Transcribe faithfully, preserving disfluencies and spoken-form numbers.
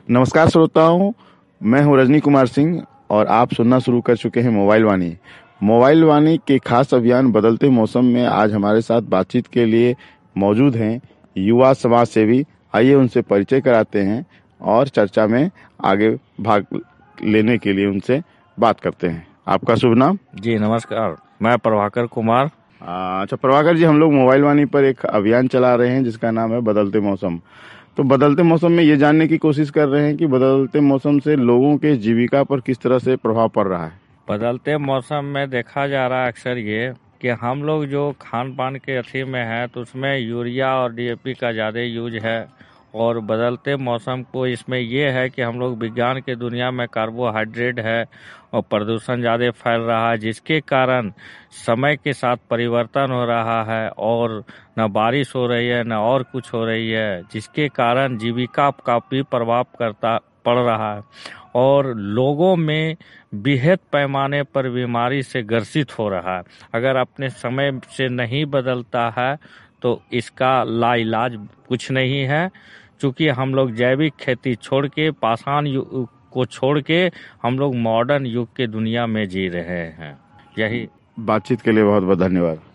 नमस्कार श्रोताओं, मैं हूं रजनी कुमार सिंह और आप सुनना शुरू कर चुके हैं मोबाइल वाणी। मोबाइल वाणी के खास अभियान बदलते मौसम में आज हमारे साथ बातचीत के लिए मौजूद हैं युवा समाज सेवी। आइए उनसे परिचय कराते हैं और चर्चा में आगे भाग लेने के लिए उनसे बात करते हैं। आपका शुभ नाम? जी नमस्कार, मैं प्रभाकर कुमार। अच्छा प्रभाकर जी, हम लोग मोबाइल वाणी पर एक अभियान चला रहे हैं जिसका नाम है बदलते मौसम। तो बदलते मौसम में ये जानने की कोशिश कर रहे हैं कि बदलते मौसम से लोगों के जीविका पर किस तरह से प्रभाव पड़ रहा है। बदलते मौसम में देखा जा रहा है अक्सर ये कि हम लोग जो खान पान के अथी में है तो उसमें यूरिया और डी ए पी का ज़्यादा यूज है। और बदलते मौसम को इसमें ये है कि हम लोग विज्ञान के दुनिया में कार्बोहाइड्रेट है और प्रदूषण ज़्यादा फैल रहा है, जिसके कारण समय के साथ परिवर्तन हो रहा है और न बारिश हो रही है न और कुछ हो रही है, जिसके कारण जीविका काफ़ी प्रभाव करता पड़ रहा है और लोगों में बृहद पैमाने पर बीमारी से ग्रसित हो रहा है। अगर अपने समय से नहीं बदलता है तो इसका लाइलाज कुछ नहीं है। चूँकि हम लोग जैविक खेती छोड़ के, पाषाण युग को छोड़ के हम लोग मॉडर्न युग के दुनिया में जी रहे हैं। यही बातचीत के लिए बहुत बहुत धन्यवाद।